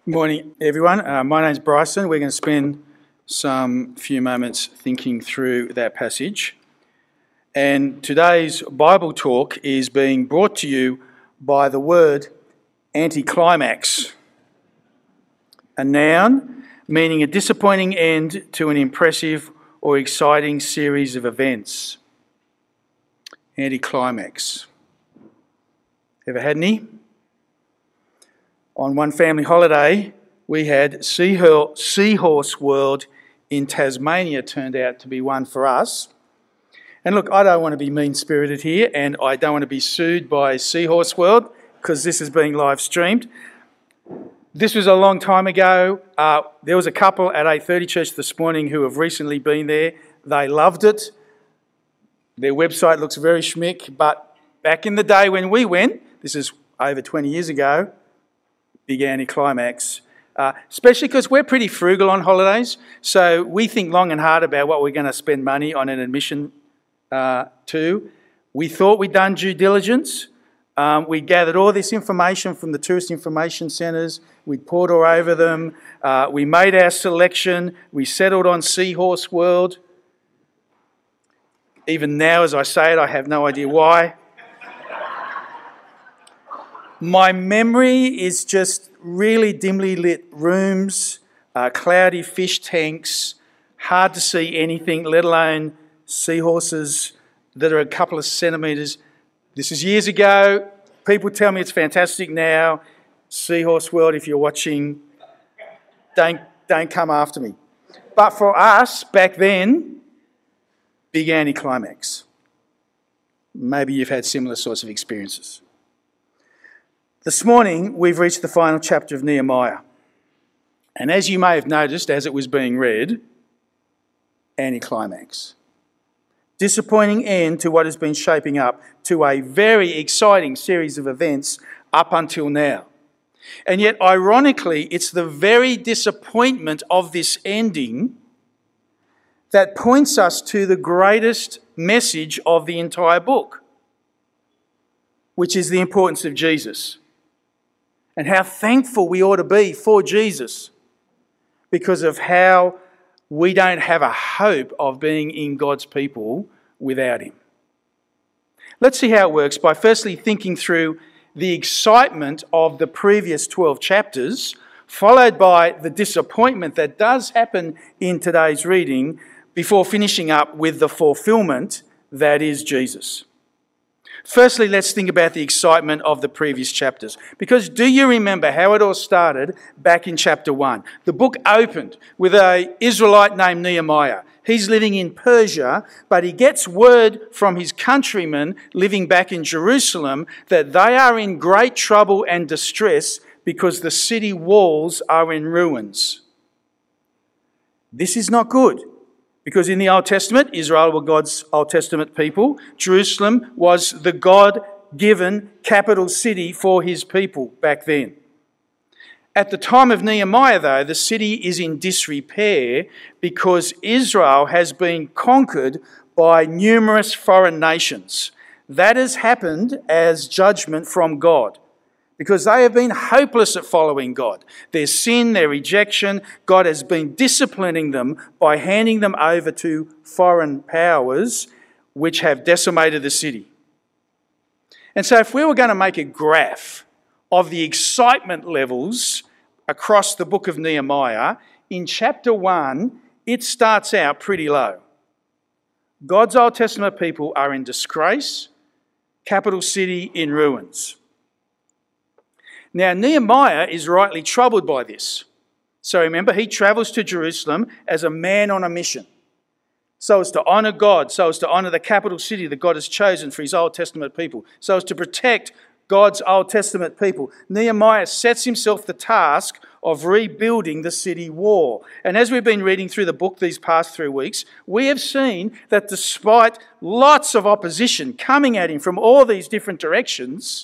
Good morning, everyone. My name's Bryson. We're going to spend some few moments thinking through that passage. And today's Bible talk is being brought to you by the word anticlimax, a noun meaning a disappointing end to an impressive or exciting series of events. Anticlimax. Ever had any? On one family holiday, we had Seahorse World in Tasmania turned out to be one for us. And look, I don't want to be mean-spirited here, and I don't want to be sued by Seahorse World because this is being live streamed. This was a long time ago. There was a couple at 8:30 Church this morning who have recently been there. They loved it. Their website looks very schmick, but back in the day when we went, this is over 20 years ago, big anticlimax, especially because we're pretty frugal on holidays, so we think long and hard about what we're going to spend money on an admission to. We thought we'd done due diligence. We gathered all this information from the tourist information centres. We'd poured all over them. We made our selection. We settled on Seahorse World. Even now, as I say it, I have no idea why. My memory is just really dimly lit rooms, cloudy fish tanks, hard to see anything, let alone seahorses that are a couple of centimetres. This is years ago. People tell me it's fantastic now. Seahorse World, if you're watching, don't come after me. But for us, back then, big anticlimax. Maybe you've had similar sorts of experiences. This morning, we've reached the final chapter of Nehemiah. And as you may have noticed as it was being read, anticlimax. Disappointing end to what has been shaping up to a very exciting series of events up until now. And yet, ironically, it's the very disappointment of this ending that points us to the greatest message of the entire book, which is the importance of Jesus. And how thankful we ought to be for Jesus because of how we don't have a hope of being in God's people without him. Let's see how it works by firstly thinking through the excitement of the previous 12 chapters, followed by the disappointment that does happen in today's reading, before finishing up with the fulfillment that is Jesus. Firstly, let's think about the excitement of the previous chapters. Because do you remember how it all started back in chapter 1? The book opened with an Israelite named Nehemiah. He's living in Persia, but he gets word from his countrymen living back in Jerusalem that they are in great trouble and distress because the city walls are in ruins. This is not good. Because in the Old Testament, Israel were God's Old Testament people. Jerusalem was the God-given capital city for his people back then. At the time of Nehemiah, though, the city is in disrepair because Israel has been conquered by numerous foreign nations. That has happened as judgment from God, because they have been hopeless at following God. Their sin, their rejection, God has been disciplining them by handing them over to foreign powers which have decimated the city. And so if we were going to make a graph of the excitement levels across the book of Nehemiah, in chapter 1, it starts out pretty low. God's Old Testament people are in disgrace, capital city in ruins. Now, Nehemiah is rightly troubled by this. So remember, he travels to Jerusalem as a man on a mission, so as to honour God, so as to honour the capital city that God has chosen for his Old Testament people, so as to protect God's Old Testament people. Nehemiah sets himself the task of rebuilding the city wall. And as we've been reading through the book these past 3 weeks, we have seen that despite lots of opposition coming at him from all these different directions,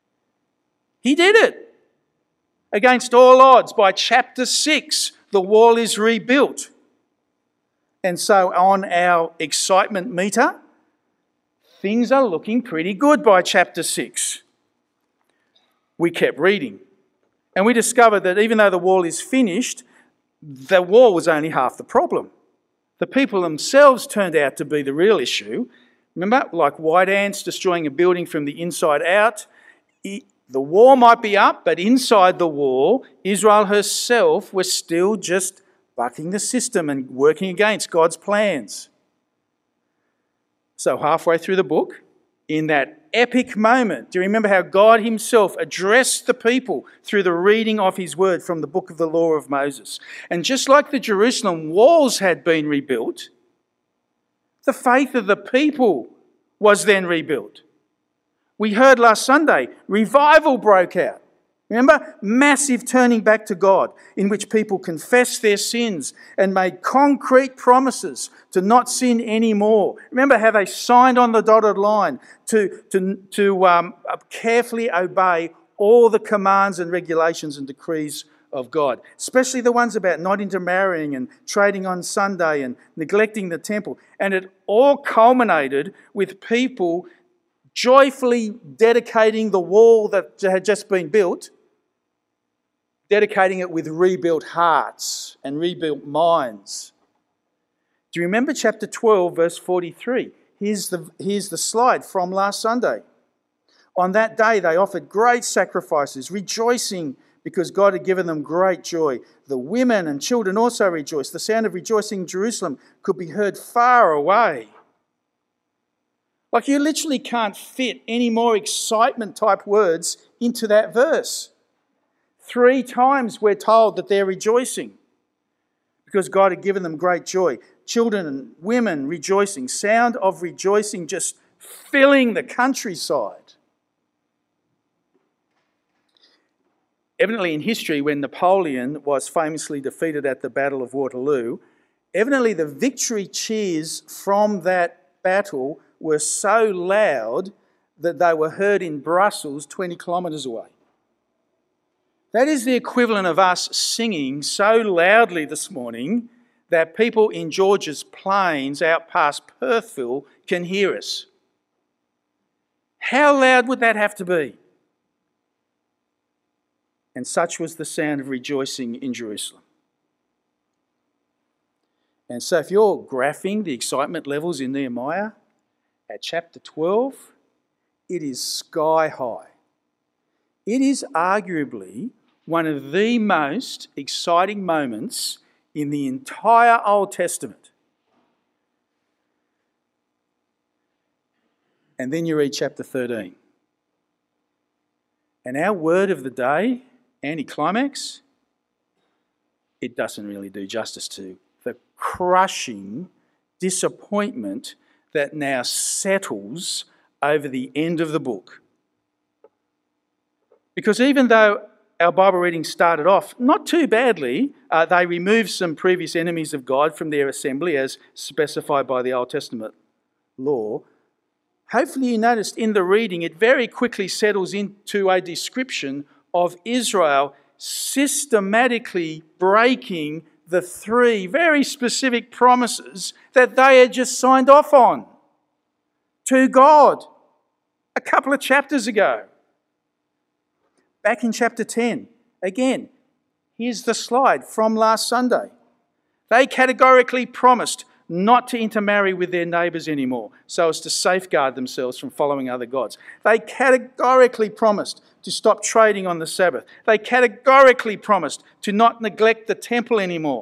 he did it. Against all odds, by chapter 6, the wall is rebuilt. And so on our excitement meter, things are looking pretty good by chapter 6. We kept reading. And we discovered that even though the wall is finished, the wall was only half the problem. The people themselves turned out to be the real issue. Remember, like white ants destroying a building from the inside out. The wall might be up, but inside the wall, Israel herself was still just bucking the system and working against God's plans. So halfway through the book, in that epic moment, do you remember how God himself addressed the people through the reading of his word from the book of the law of Moses? And just like the Jerusalem walls had been rebuilt, the faith of the people was then rebuilt. We heard last Sunday, revival broke out. Remember? Massive turning back to God, in which people confessed their sins and made concrete promises to not sin anymore. Remember how they signed on the dotted line to carefully obey all the commands and regulations and decrees of God, especially the ones about not intermarrying and trading on Sunday and neglecting the temple. And it all culminated with people joyfully dedicating the wall that had just been built, dedicating it with rebuilt hearts and rebuilt minds. Do you remember chapter 12, verse 43? Here's the slide from last Sunday. On that day they offered great sacrifices, rejoicing because God had given them great joy. The women and children also rejoiced. The sound of rejoicing in Jerusalem could be heard far away. Like, you literally can't fit any more excitement type words into that verse. 3 times we're told that they're rejoicing because God had given them great joy. Children and women rejoicing, sound of rejoicing just filling the countryside. Evidently in history, when Napoleon was famously defeated at the Battle of Waterloo, evidently the victory cheers from that battle were so loud that they were heard in Brussels 20 kilometres away. That is the equivalent of us singing so loudly this morning that people in George's Plains out past Perthville can hear us. How loud would that have to be? And such was the sound of rejoicing in Jerusalem. And so if you're graphing the excitement levels in Nehemiah, at chapter 12, it is sky high. It is arguably one of the most exciting moments in the entire Old Testament. And then you read chapter 13. And our word of the day, anticlimax, it doesn't really do justice to the crushing disappointment that now settles over the end of the book. Because even though our Bible reading started off not too badly, they removed some previous enemies of God from their assembly as specified by the Old Testament law. Hopefully you noticed in the reading it very quickly settles into a description of Israel systematically breaking the 3 very specific promises that they had just signed off on to God a couple of chapters ago. Back in chapter 10, again, here's the slide from last Sunday. They categorically promised not to intermarry with their neighbours anymore so as to safeguard themselves from following other gods. They categorically promised to stop trading on the Sabbath. They categorically promised to not neglect the temple anymore.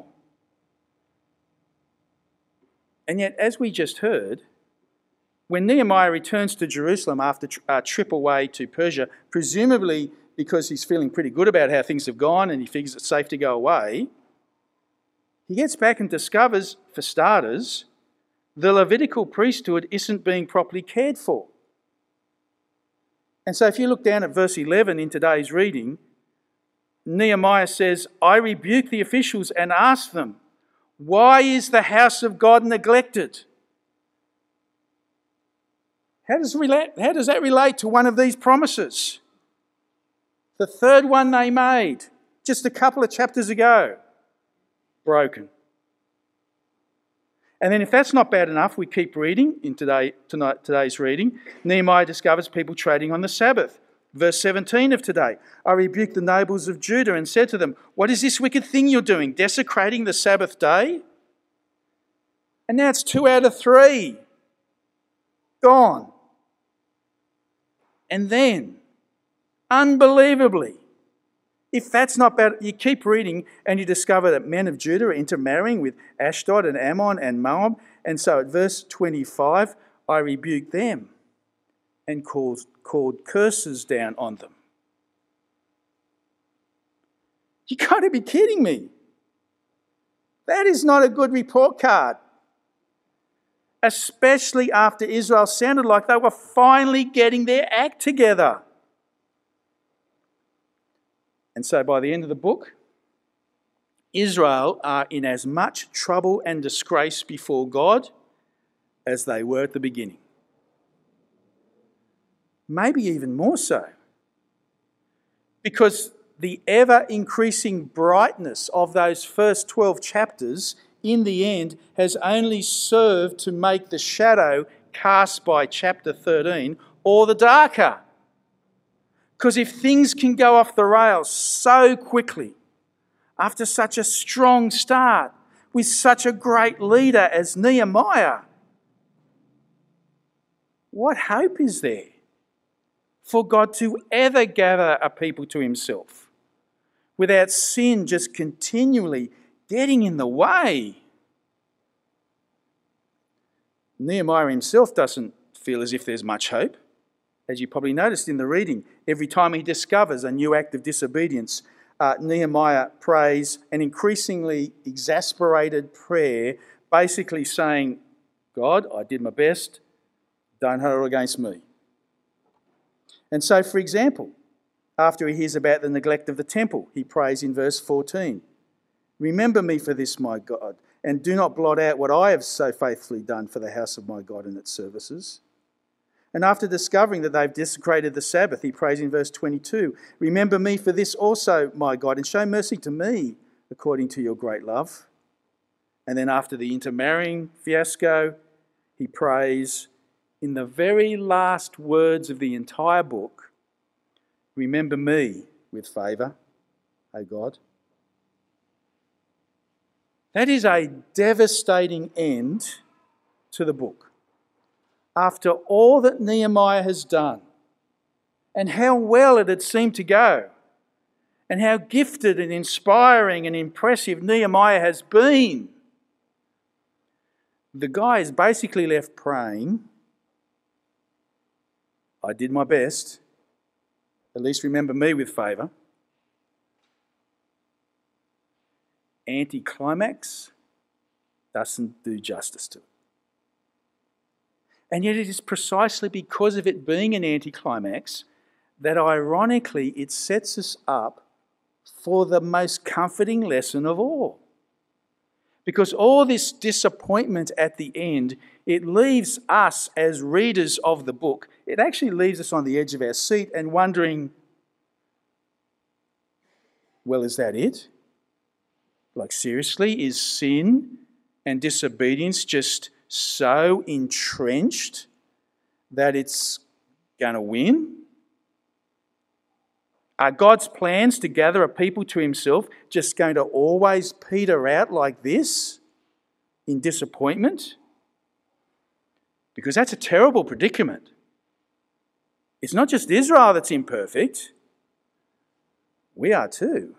And yet, as we just heard, when Nehemiah returns to Jerusalem after a trip away to Persia, presumably because he's feeling pretty good about how things have gone and he figures it's safe to go away, he gets back and discovers, for starters, the Levitical priesthood isn't being properly cared for. And so if you look down at verse 11 in today's reading, Nehemiah says, I rebuke the officials and ask them, why is the house of God neglected? How does that relate to one of these promises? The third one they made just a couple of chapters ago. Broken. And then if that's not bad enough, we keep reading in today's reading. Nehemiah discovers people trading on the Sabbath. Verse 17 of today, I rebuked the nobles of Judah and said to them, what is this wicked thing you're doing, desecrating the Sabbath day? And now it's 2 out of 3 gone. And then, unbelievably, if that's not bad, you keep reading and you discover that men of Judah are intermarrying with Ashdod and Ammon and Moab. And so at verse 25, I rebuked them and called curses down on them. You got to be kidding me. That is not a good report card. Especially after Israel sounded like they were finally getting their act together. And so by the end of the book, Israel are in as much trouble and disgrace before God as they were at the beginning. Maybe even more so. Because the ever-increasing brightness of those first 12 chapters in the end has only served to make the shadow cast by chapter 13 all the darker. Because if things can go off the rails so quickly, after such a strong start, with such a great leader as Nehemiah, what hope is there for God to ever gather a people to himself without sin just continually getting in the way? Nehemiah himself doesn't feel as if there's much hope. As you probably noticed in the reading, every time he discovers a new act of disobedience, Nehemiah prays an increasingly exasperated prayer, basically saying, God, I did my best, don't hold it against me. And so, for example, after he hears about the neglect of the temple, he prays in verse 14, remember me for this, my God, and do not blot out what I have so faithfully done for the house of my God and its services. And after discovering that they've desecrated the Sabbath, he prays in verse 22, remember me for this also, my God, and show mercy to me according to your great love. And then after the intermarrying fiasco, he prays in the very last words of the entire book, remember me with favour, O God. That is a devastating end to the book. After all that Nehemiah has done, and how well it had seemed to go, and how gifted and inspiring and impressive Nehemiah has been, the guy is basically left praying, I did my best, at least remember me with favour. Anticlimax doesn't do justice to it. And yet it is precisely because of it being an anticlimax that ironically it sets us up for the most comforting lesson of all. Because all this disappointment at the end, it leaves us as readers of the book, it actually leaves us on the edge of our seat and wondering, well, is that it? Like seriously, is sin and disobedience just so entrenched that it's going to win? Are God's plans to gather a people to himself just going to always peter out like this in disappointment? Because that's a terrible predicament. It's not just Israel that's imperfect. We are too.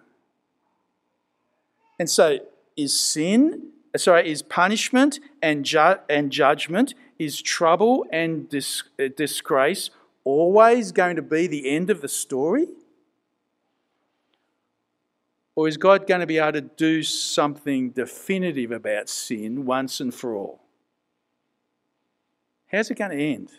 And so is punishment and judgment, is trouble and disgrace always going to be the end of the story? Or is God going to be able to do something definitive about sin once and for all? How's it going to end?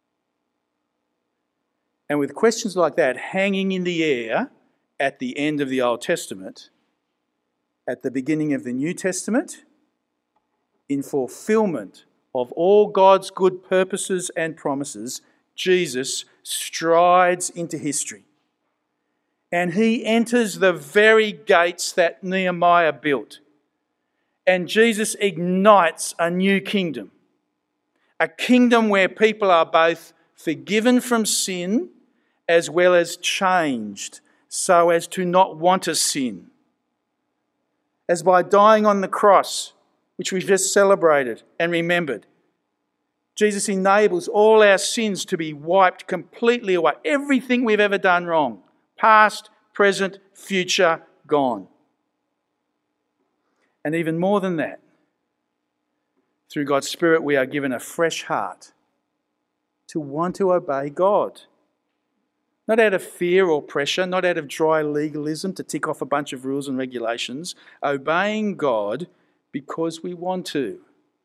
And with questions like that hanging in the air at the end of the Old Testament, at the beginning of the New Testament, in fulfillment of all God's good purposes and promises, Jesus strides into history. And he enters the very gates that Nehemiah built. And Jesus ignites a new kingdom. A kingdom where people are both forgiven from sin as well as changed so as to not want to sin. As by dying on the cross, which we've just celebrated and remembered, Jesus enables all our sins to be wiped completely away. Everything we've ever done wrong, past, present, future, gone. And even more than that, through God's Spirit, we are given a fresh heart to want to obey God. Not out of fear or pressure, not out of dry legalism to tick off a bunch of rules and regulations. Obeying God because we want to.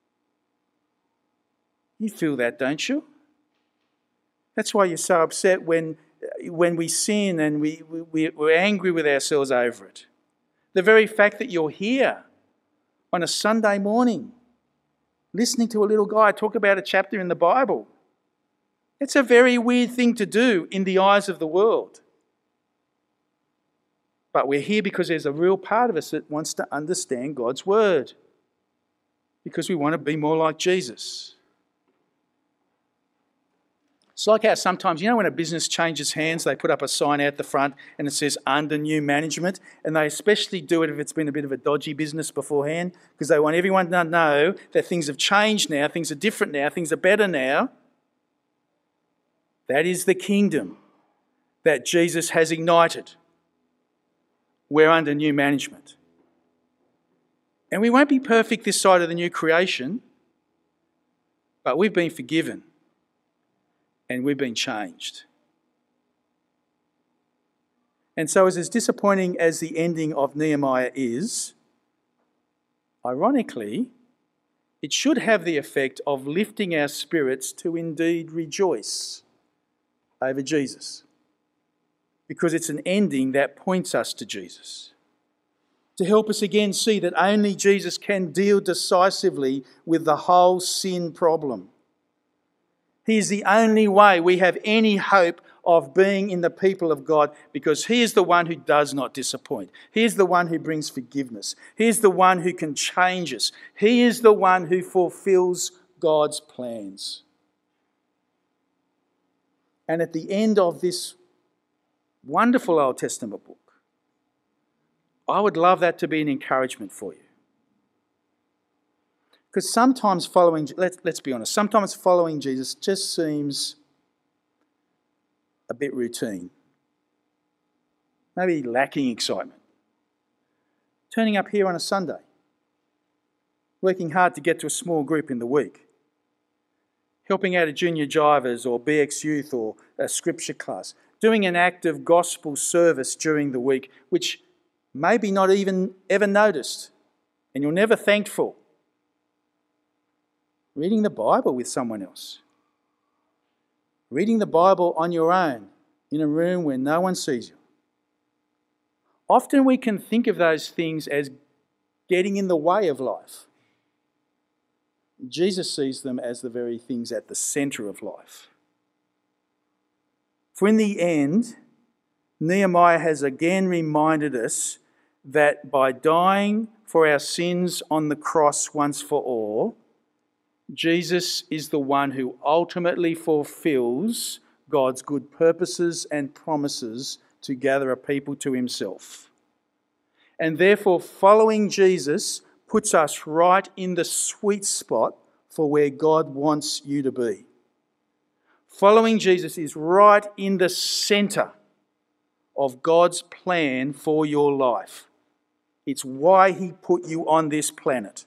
You feel that, don't you? That's why you're so upset when we sin and we're angry with ourselves over it. The very fact that you're here on a Sunday morning listening to a little guy talk about a chapter in the Bible, it's a very weird thing to do in the eyes of the world. But we're here because there's a real part of us that wants to understand God's word. Because we want to be more like Jesus. It's like how sometimes, when a business changes hands, they put up a sign out the front and it says under new management, and they especially do it if it's been a bit of a dodgy business beforehand, because they want everyone to know that things have changed now, things are different now, things are better now. That is the kingdom that Jesus has ignited. We're under new management. And we won't be perfect this side of the new creation, but we've been forgiven. And we've been changed. And so as disappointing as the ending of Nehemiah is, ironically, it should have the effect of lifting our spirits to indeed rejoice over Jesus. Because it's an ending that points us to Jesus. To help us again see that only Jesus can deal decisively with the whole sin problem. He is the only way we have any hope of being in the people of God, because He is the one who does not disappoint. He is the one who brings forgiveness. He is the one who can change us. He is the one who fulfills God's plans. And at the end of this wonderful Old Testament book, I would love that to be an encouragement for you. Because sometimes let's be honest, sometimes following Jesus just seems a bit routine. Maybe lacking excitement. Turning up here on a Sunday. Working hard to get to a small group in the week. Helping out a junior drivers or BX youth or a scripture class. Doing an act of gospel service during the week, which maybe not even ever noticed, and you're never thankful. Reading the Bible with someone else. Reading the Bible on your own in a room where no one sees you. Often we can think of those things as getting in the way of life. Jesus sees them as the very things at the centre of life. For in the end, Nehemiah has again reminded us that by dying for our sins on the cross once for all, Jesus is the one who ultimately fulfills God's good purposes and promises to gather a people to Himself. And therefore, following Jesus puts us right in the sweet spot for where God wants you to be. Following Jesus is right in the centre of God's plan for your life. It's why He put you on this planet.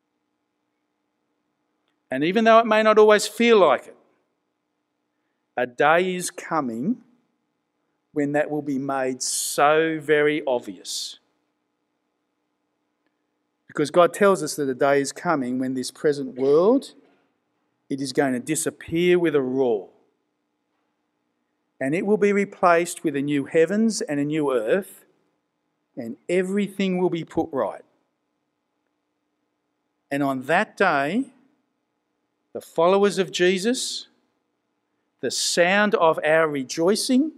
And even though it may not always feel like it, a day is coming when that will be made so very obvious. Because God tells us that a day is coming when this present world, it is going to disappear with a roar. And it will be replaced with a new heavens and a new earth, and everything will be put right. And on that day, the followers of Jesus, the sound of our rejoicing,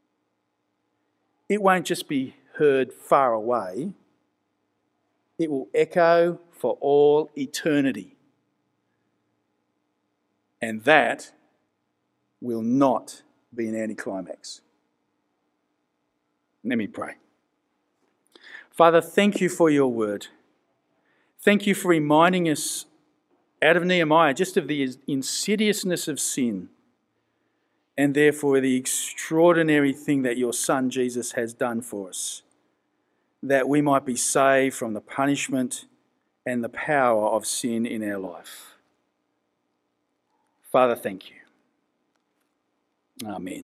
it won't just be heard far away. It will echo for all eternity. And that will not be an anticlimax. Let me pray. Father, thank you for your word. Thank you for reminding us out of Nehemiah just of the insidiousness of sin, and therefore the extraordinary thing that your Son Jesus has done for us, that we might be saved from the punishment and the power of sin in our life. Father, thank you. Amen.